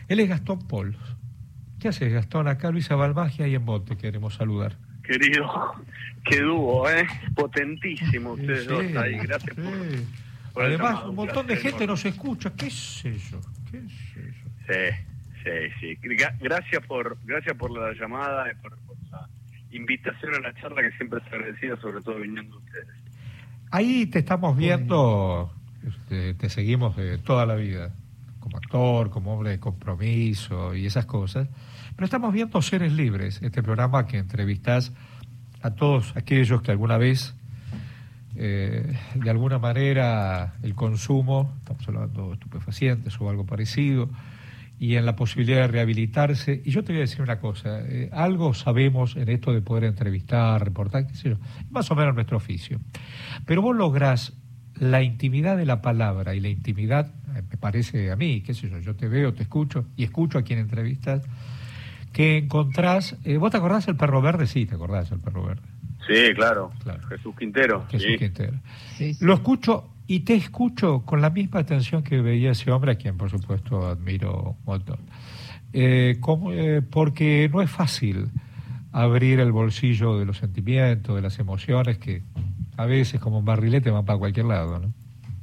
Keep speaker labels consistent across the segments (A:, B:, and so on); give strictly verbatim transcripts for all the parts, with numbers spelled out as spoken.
A: Él es Gastón Pols. ¿Qué haces, Gastón? Acá Luisa Balmagia y en vos te queremos saludar.
B: Querido, qué dúo, ¿eh? Potentísimo ustedes
A: sí,
B: dos ahí. Gracias
A: sí.
B: por, por
A: Además,
B: llamado,
A: un montón de gente
B: enorme.
A: nos escucha. ¿Qué es eso? ¿Qué es eso?
B: Sí, sí, sí. Gracias por, gracias por la llamada y por, por la invitación a la charla, que siempre es agradecida, sobre todo viniendo ustedes.
A: Ahí te estamos viendo, te, te seguimos de toda la vida, como actor, como hombre de compromiso y esas cosas, pero estamos viendo Seres Libres, este programa que entrevistás a todos aquellos que alguna vez, eh, de alguna manera, el consumo, estamos hablando de estupefacientes o algo parecido, y en la posibilidad de rehabilitarse. Y yo te voy a decir una cosa, eh, algo sabemos en esto de poder entrevistar, reportar, qué sé yo, más o menos nuestro oficio. Pero vos lográs la intimidad de la palabra y la intimidad, eh, me parece a mí, qué sé yo, yo te veo, te escucho y escucho a quien entrevistas, que encontrás, eh, ¿vos te acordás del Perro Verde? Sí, te acordás del Perro Verde.
B: Sí, claro,
A: claro.
B: Jesús Quintero.
A: Jesús
B: sí.
A: Quintero.
C: Sí, sí.
A: Lo escucho y te escucho con la misma atención que veía ese hombre, a quien por supuesto admiro un montón. Eh, como, eh, porque no es fácil abrir el bolsillo de los sentimientos, de las emociones, que a veces como un barrilete van para cualquier lado, ¿no?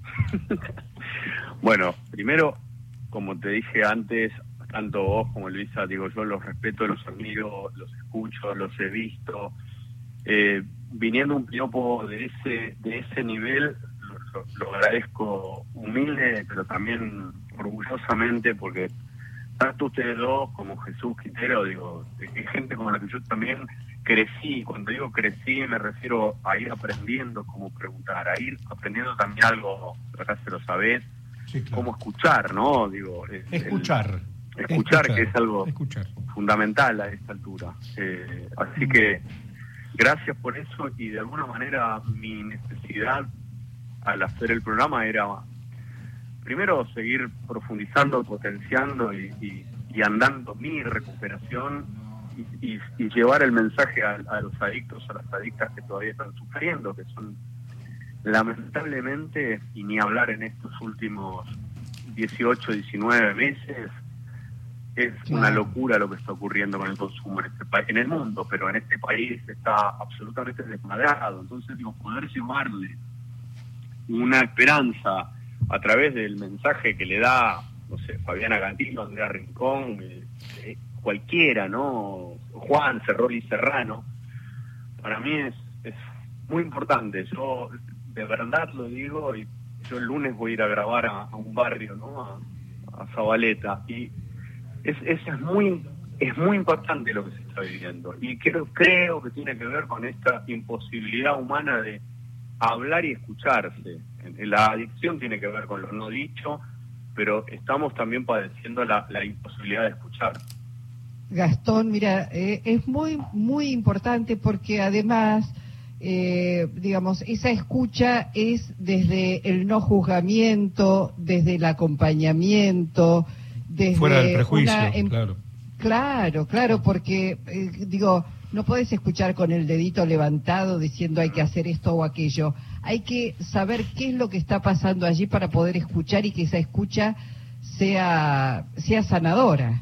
B: Bueno, primero, como te dije antes, tanto vos como Luisa, digo, yo los respeto, los admiro, los escucho, los he visto. Eh, viniendo un piropo de ese de ese nivel, lo, lo agradezco humilde, pero también orgullosamente, porque tanto ustedes dos como Jesús Quintero, digo, es gente con la que yo también crecí. Cuando digo crecí, me refiero a ir aprendiendo cómo preguntar, a ir aprendiendo también algo, acá se lo sabés,
A: Sí, claro.
B: cómo escuchar, ¿no? Digo, el,
A: Escuchar.
B: el, escuchar,
A: escuchar,
B: que es algo
A: escuchar.
B: fundamental a esta altura. Eh, así que gracias por eso, y de alguna manera mi necesidad al hacer el programa era primero seguir profundizando, potenciando y, y, y andando mi recuperación y, y, y llevar el mensaje a, a los adictos, a las adictas que todavía están sufriendo, que son lamentablemente, y ni hablar en estos últimos dieciocho, diecinueve meses, es
C: Claro.
B: una locura lo que está ocurriendo con el consumo en este país, en el mundo, pero en este país está absolutamente desmadrado. Entonces, digo, poder llevarle una esperanza a través del mensaje que le da, no sé, Fabiana Cantilo, Andrea Rincón, eh, eh, cualquiera, ¿no? Juan, Cerroli Serrano, para mí es, es muy importante. Yo de verdad lo digo, y yo el lunes voy a ir a grabar a, a un barrio, ¿no? A, a Zabaleta, y es, es, es muy es muy importante lo que se está viviendo, y creo, creo que tiene que ver con esta imposibilidad humana de hablar y escucharse. La adicción tiene que ver con lo no dicho, pero estamos también padeciendo la, la imposibilidad de escuchar.
C: Gastón, mira, eh, es muy, muy importante porque además, eh, digamos, esa escucha es desde el no juzgamiento, desde el acompañamiento, desde
A: Fuera del prejuicio,
C: una, em,
A: claro.
C: Claro, claro, porque, eh, digo, no podés escuchar con el dedito levantado diciendo hay que hacer esto o aquello. Hay que saber qué es lo que está pasando allí para poder escuchar y que esa escucha sea, sea sanadora.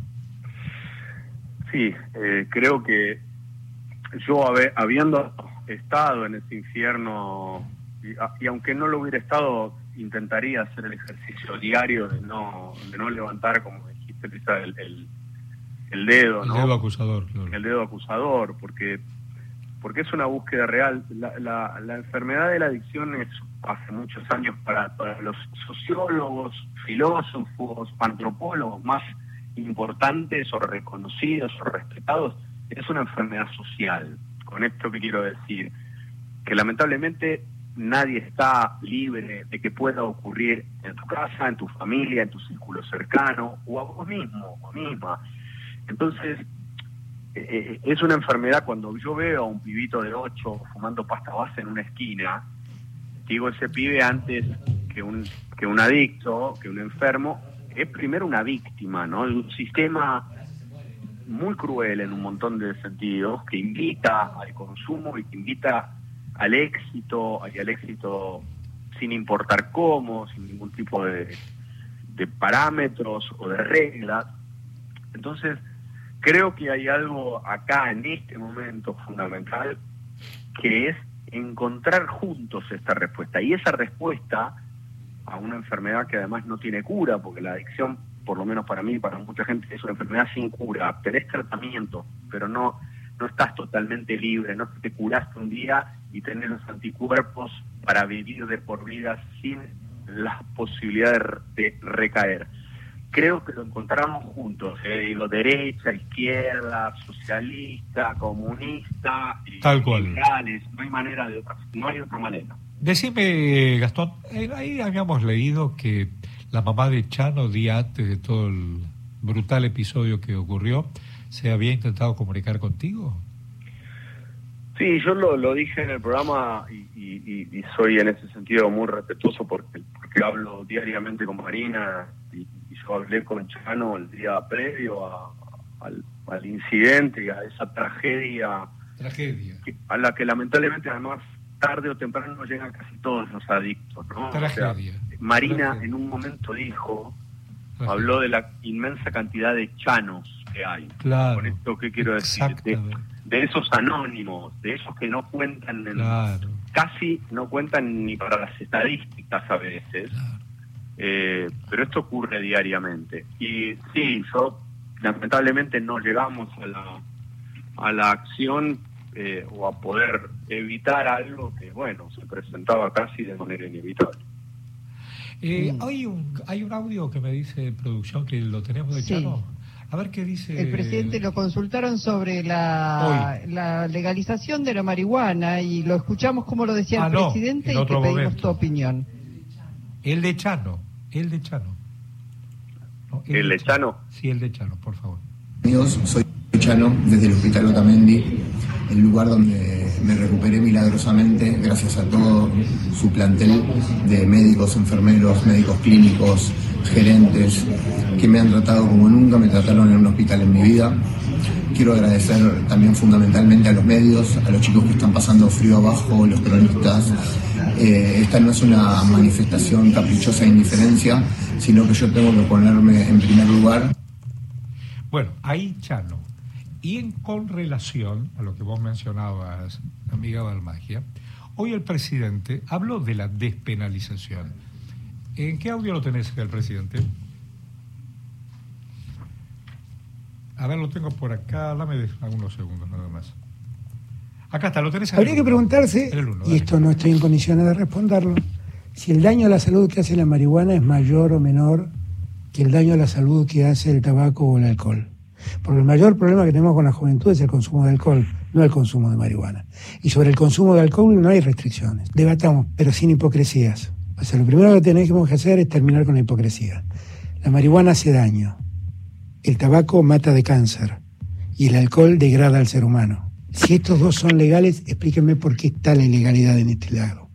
B: Sí, eh, creo que yo hab- habiendo estado en ese infierno, y, a- y aunque no lo hubiera estado, intentaría hacer el ejercicio diario de no de no levantar, como dijiste, Lisa, el, el, el dedo,
A: El
B: ¿no?
A: dedo acusador, claro.
B: El dedo acusador, porque porque es una búsqueda real. La, la, la enfermedad de la adicción es, hace muchos años, para, para los sociólogos, filósofos, antropólogos más importantes o reconocidos o respetados, es una enfermedad social. Con esto que quiero decir, que lamentablemente nadie está libre de que pueda ocurrir en tu casa, en tu familia, en tu círculo cercano, o a vos mismo o misma. Entonces, eh, es una enfermedad. Cuando yo veo a un pibito de ocho fumando pasta base en una esquina, digo, ese pibe, antes que un que un adicto, que un enfermo, es primero una víctima, ¿no? De un sistema muy cruel en un montón de sentidos, que invita al consumo y que invita al éxito, y al éxito sin importar cómo, sin ningún tipo de, de parámetros o de reglas. Entonces, creo que hay algo acá en este momento fundamental, que es encontrar juntos esta respuesta. Y esa respuesta a una enfermedad que además no tiene cura, porque la adicción, por lo menos para mí, para mucha gente, es una enfermedad sin cura. Tenés tratamiento, pero no, no estás totalmente libre, no te curaste un día y tenés los anticuerpos para vivir de por vida sin la posibilidad de, de recaer. Creo que lo encontramos juntos, eh, digo, derecha, izquierda, socialista, comunista,
A: tal cual,
B: liberales, no hay manera de otra, no hay otra manera.
A: Decime, Gastón, ahí habíamos leído que la mamá de Chano, día antes de todo el brutal episodio que ocurrió, se había intentado comunicar contigo.
B: Sí, yo lo, lo dije en el programa y, y, y soy en ese sentido muy respetuoso porque, porque hablo diariamente con Marina y, y yo hablé con Chano el día previo a, al, al incidente y a esa tragedia,
A: tragedia.
B: Que, a la que lamentablemente además tarde o temprano llegan casi todos los adictos, ¿no?
A: Tragedia.
B: O sea, Marina
A: Tragedia.
B: En un momento dijo,
A: Tragedia.
B: habló de la inmensa cantidad de chanos que hay.
A: Claro.
B: Con esto, ¿qué quiero decir? De, de esos anónimos, de esos que no cuentan, en,
A: claro.
B: casi no cuentan ni para las estadísticas a veces, claro. eh, pero esto ocurre diariamente. Y sí, yo lamentablemente no llegamos a la, a la acción eh, o a poder evitar algo que, bueno, se presentaba casi de manera inevitable.
A: Eh, mm. hay, un, hay un audio que me dice producción que lo tenemos de
C: sí.
A: Chano. A ver qué dice.
C: El presidente lo consultaron sobre la, la legalización de la marihuana y lo escuchamos como lo decía
A: ah,
C: el
A: no,
C: presidente y te pedimos
A: momento.
C: tu opinión.
A: El de Chano, el de Chano.
B: No, el, ¿El de Chano? Chano?
A: Sí, el de Chano, por favor.
D: Amigos, soy Chano desde el Hospital Otamendi, el lugar donde me recuperé milagrosamente gracias a todo su plantel de médicos, enfermeros, médicos clínicos, gerentes que me han tratado como nunca me trataron en un hospital en mi vida. Quiero agradecer también fundamentalmente a los medios, a los chicos que están pasando frío abajo, los cronistas. Eh, esta no es una manifestación caprichosa de indiferencia, sino que yo tengo que ponerme en primer lugar.
A: Bueno, ahí Chano. Y en, con relación a lo que vos mencionabas, amiga Balmagia, hoy el presidente habló de la despenalización. ¿En qué audio lo tenés el presidente? A ver, lo tengo por acá, dame algunos segundos nada más. Acá está, lo tenés.
E: Habría que preguntarse,
A: uno,
E: y esto no estoy en condiciones de responderlo, si el daño a la salud que hace la marihuana es mayor o menor que el daño a la salud que hace el tabaco o el alcohol. Porque el mayor problema que tenemos con la juventud es el consumo de alcohol, no el consumo de marihuana. Y sobre el consumo de alcohol no hay restricciones. Debatamos, pero sin hipocresías. O sea, lo primero que tenemos que hacer es terminar con la hipocresía. La marihuana hace daño, el tabaco mata de cáncer y el alcohol degrada al ser humano. Si estos dos son legales, explíquenme por qué está la ilegalidad en este lado.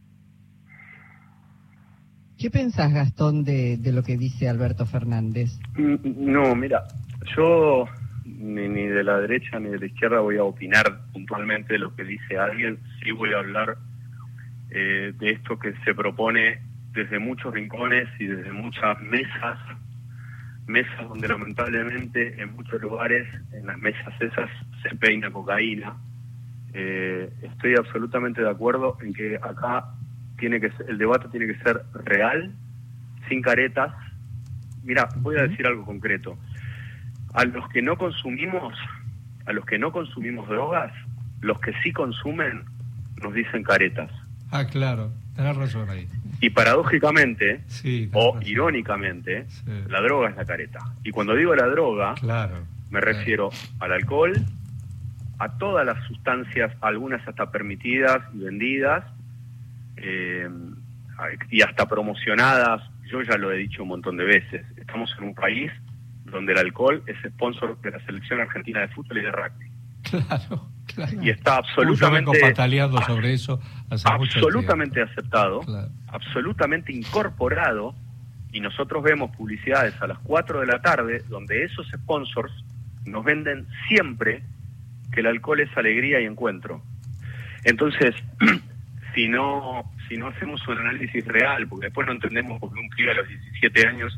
C: ¿Qué pensás, Gastón, de, de lo que dice Alberto Fernández?
B: No, mira, yo ni, ni de la derecha ni de la izquierda voy a opinar puntualmente de lo que dice alguien. Sí voy a hablar eh, de esto que se propone desde muchos rincones y desde muchas mesas, mesas donde lamentablemente en muchos lugares, en las mesas esas, se peina cocaína. Eh, estoy absolutamente de acuerdo en que acá tiene que ser, el debate tiene que ser real, sin caretas. Mira, voy a decir algo concreto. A los que no consumimos, a los que no consumimos drogas, los que sí consumen nos dicen caretas.
A: Ah, claro, tenés razón ahí.
B: Y paradójicamente,
A: sí,
B: o
A: razón.
B: irónicamente,
A: sí.
B: la droga es la careta. Y cuando digo la droga,
A: claro,
B: me
A: claro.
B: refiero al alcohol, a todas las sustancias, algunas hasta permitidas y vendidas, eh, y hasta promocionadas. Yo ya lo he dicho un montón de veces. Estamos en un país donde el alcohol es sponsor de la selección argentina de fútbol y de rugby.
A: Claro, claro.
B: Y está absolutamente...
A: Yo vengo pataleando sobre eso hace mucho
B: absolutamente
A: tiempo.
B: aceptado,
A: claro.
B: absolutamente incorporado, y nosotros vemos publicidades a las cuatro de la tarde donde esos sponsors nos venden siempre que el alcohol es alegría y encuentro. Entonces, si no si no hacemos un análisis real, porque después no entendemos por qué un pibe a los diecisiete años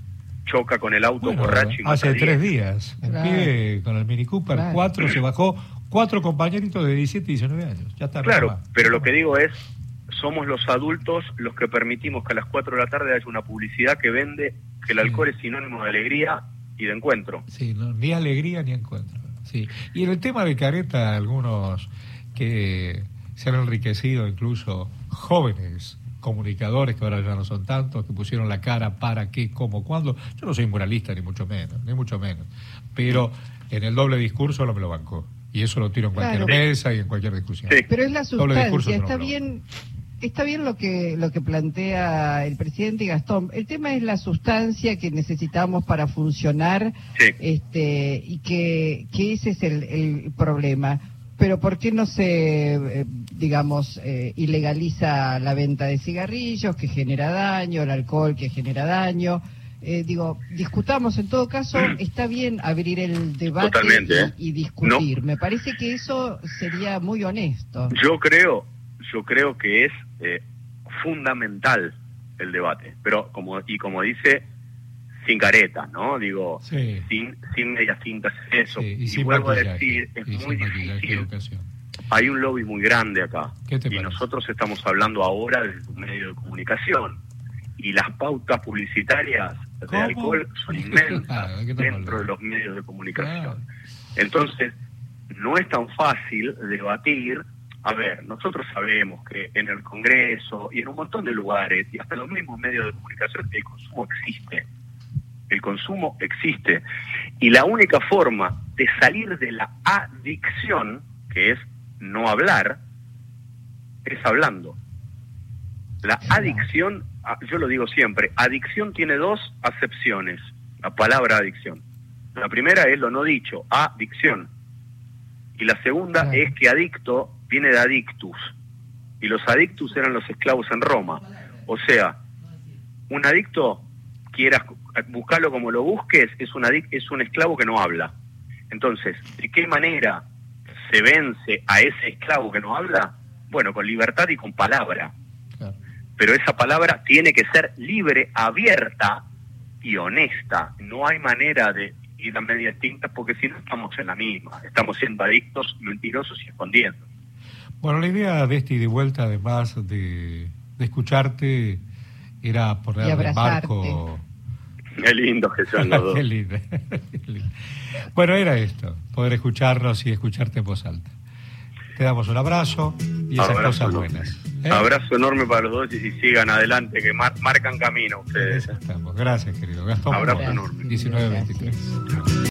B: choca con el auto
A: Bueno,
B: borracho y mata
A: hace
B: a diez.
A: tres días, un
C: Claro.
A: pibe con el Mini Cooper
C: Claro.
A: cuatro se bajó, cuatro compañeritos de diecisiete y diecinueve años. Ya está.
B: Claro,
A: nada más.
B: pero lo que digo es, somos los adultos los que permitimos que a las cuatro de la tarde haya una publicidad que vende que el
A: Sí.
B: alcohol es sinónimo de alegría y de encuentro.
A: Sí, no, ni alegría ni encuentro. Sí. Y en el tema de careta, algunos que se han enriquecido, incluso jóvenes comunicadores que ahora ya no son tantos, que pusieron la cara para qué, cómo, cuándo. Yo no soy muralista ni mucho menos, ni mucho menos. Pero en el doble discurso no me lo bancó. Y eso lo tiro en cualquier
C: Claro.
A: mesa y en cualquier discusión.
B: Sí.
C: Pero es la
A: Doble discurso
C: sustancia,
A: no,
C: está
A: no.
C: bien, está bien lo que lo que plantea el presidente Gastón. El tema es la sustancia que necesitamos para funcionar,
B: Sí.
C: este, y que, que ese es el, el problema. Pero ¿por qué no se, eh, digamos, eh, ilegaliza la venta de cigarrillos, que genera daño, el alcohol, que genera daño? Eh, digo, discutamos, en todo caso, está bien abrir el debate
B: Totalmente, ¿eh?
C: y, y discutir. Me parece que eso sería muy honesto.
B: Yo creo, yo creo que es eh, fundamental el debate, pero como y como dice, sin caretas, ¿no? Digo,
A: Sí.
B: sin sin medias tintas, eso.
A: Sí, y
B: y
A: sin
B: vuelvo a
A: maquillaje,
B: decir, es
A: y
B: muy
A: sin maquillaje,
B: difícil.
A: educación.
B: Hay un lobby muy grande acá.
A: ¿Qué te
B: y
A: parece?
B: nosotros estamos hablando ahora de un medio de comunicación. Y las pautas publicitarias de
A: ¿Cómo?
B: alcohol son inmensas
A: Claro, ¿de qué estamos
B: dentro
A: hablando?
B: de los medios de comunicación.
A: Claro.
B: Entonces, no es tan fácil debatir. A ver, nosotros sabemos que en el Congreso y en un montón de lugares, y hasta los mismos medios de comunicación, el consumo existe. El consumo existe. Y la única forma de salir de la adicción, que es no hablar, es hablando. La adicción, yo lo digo siempre, adicción tiene dos acepciones, la palabra adicción. La primera es lo no dicho, adicción. Y la segunda
C: Claro.
B: es que adicto viene de adictus. Y los adictus eran los esclavos en Roma. O sea, un adicto, quieras buscarlo como lo busques, es un, adic- es un esclavo que no habla. Entonces, ¿de qué manera se vence a ese esclavo que no habla? Bueno, con libertad y con palabra.
A: Claro.
B: Pero esa palabra tiene que ser libre, abierta y honesta. No hay manera de ir a medias tintas porque si no estamos en la misma. Estamos siendo adictos, mentirosos y escondiendo.
A: Bueno, la idea de este ida y vuelta, además de, de escucharte, era
C: Y
A: ponerle
C: abrazarte.
A: marco.
B: Qué lindo que son los dos.
A: Qué lindo. Qué lindo. Bueno, era esto, poder escucharnos y escucharte en voz alta. Te damos un abrazo y esas
B: Abrazo
A: cosas
B: enorme.
A: buenas. ¿eh?
B: Abrazo enorme para los dos y, y sigan adelante, que mar- marcan camino
A: En
B: ustedes.
A: eso estamos. Gracias, querido Gastón.
B: Abrazo
A: Mora,
B: enorme.
A: diecinueve veintitrés.